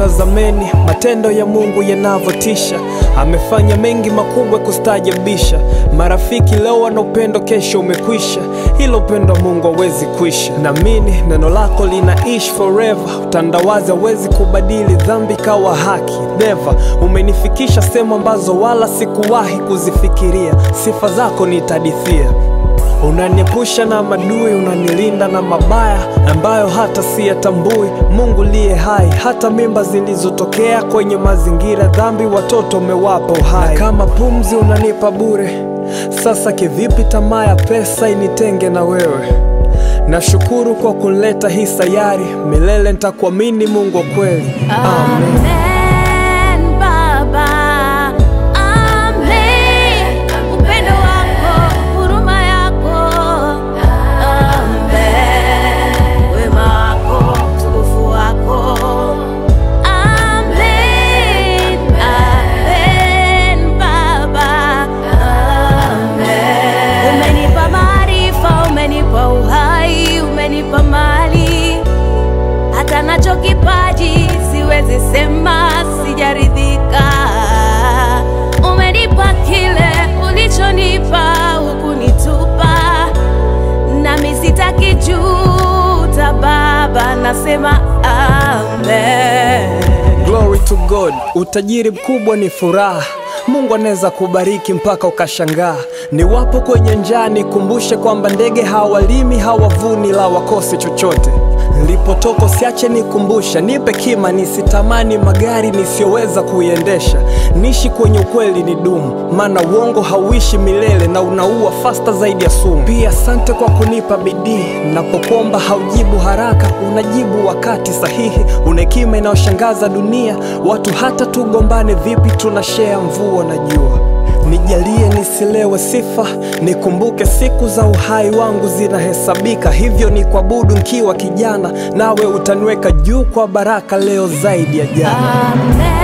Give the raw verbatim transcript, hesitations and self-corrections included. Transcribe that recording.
tazameni matendo ya Mungu yanavyotisha. Amefanya mengi makubwa kustajabisha. Marafiki leo wana upendo, kesho umekwisha. Hilo upendo wa Mungu hawezi kuisha. Naamini neno lako linaishi forever. Utandawazi hawezi kubadili dhambi kawa haki. Never. Umenifikisha sehemu ambazo wala sikuwahi kuzifikiria. Sifa zako nitadithia. Unaniepusha na madui, unanilinda na mabaya ambayo hata siyatambui. Mungu liye hai, hata mimba zilizotokea kwenye mazingira dhambi watoto umewapa uhai. Na kama pumzi unanipa bure, sasa kivipi tamaa ya pesa initenge na wewe? Nashukuru kwa kuleta hii sayari, milele nitakuamini Mungu wa kweli. Amen. Amen. Nacho kipaji siwezi sema sijaridhika. Umenipa kile ulichonipa, hukunitupa. Nami sitaki juta Baba, nasema amen. Glory to God. Utajiri mkubwa ni furaha. Mungu anaweza kubariki mpaka ukashangaa. Ni wapo kwenye njaa nikumbushe kwamba ndege hawalimi hawavuni la wakose chochote. Nilipotoka siache nikumbusha, nipe kima nisitamani magari nisiyoweza kuiendesha. Nishi kwenye ukweli ni dumu, maana uongo hauishi milele na unaua faster zaidi ya sumu. Pia asante kwa kunipa bidii, napokuomba haujibu haraka, unajibu wakati sahihi. Una hekima inayoshangaza dunia, watu hata tugombane vipi tunashare mvua na jua. Nijalie nisilewe sifa, nikumbuke siku za uhai wangu zinahesabika. Hivyo ni kuabudu nikiwa kijana, nawe utaniweka juu kwa baraka leo zaidi ya jana. Amen.